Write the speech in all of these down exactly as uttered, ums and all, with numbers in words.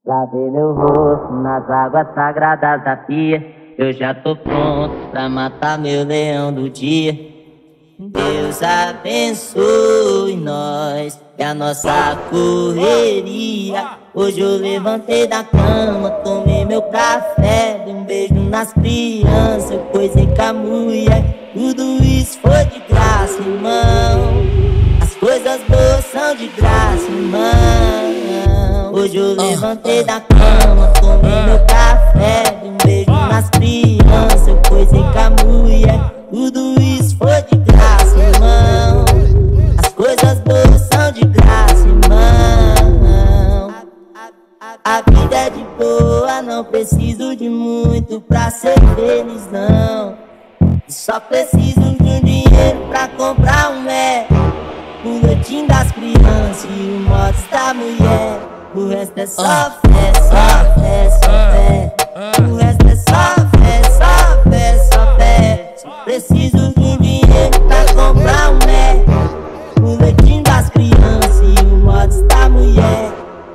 Lavei meu rosto nas águas sagradas da pia. Eu já tô pronto pra matar meu leão do dia. Deus abençoe nós e a nossa correria. Hoje eu levantei da cama, tomei meu café, dei um beijo nas crianças, eu coisei com a mulher. Tudo isso foi de graça, irmão. As coisas boas são de graça, irmão. Hoje eu levantei da cama, tomei meu café, dei um beijo nas crianças, eu coisei com a mulher. Tudo isso foi de graça, irmão. As coisas boas são de graça, irmão. A vida é de boa, não preciso de muito pra ser feliz, não. Só preciso de um dinheiro pra comprar um Mac, o leitinho das crianças e o motos da mulher. O resto é só fé, só fé, só fé. O resto é só fé, só fé, só fé. Só preciso de um dinheiro pra comprar um Mac, o leitinho das crianças e o motos da mulher.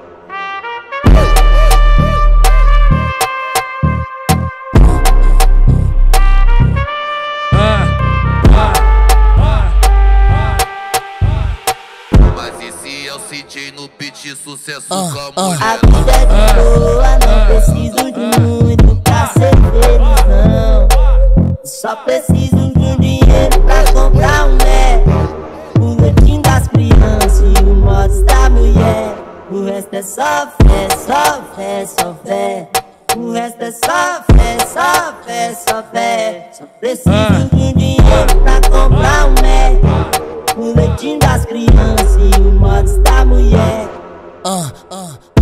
Mas esse é o C J no beat, sucesso uh, com a uh. mulher. A vida é de boa, não preciso de muito pra ser feliz, não. Só preciso de um dinheiro pra comprar um Mac, o leitinho das crianças e o motos da mulher. O resto é só fé, só fé, só fé. O resto é só fé, só fé, só fé. Só preciso de um dinheiro pra comprar um Mac, o leitinho das crianças e o motos da mulher. Uh, uh.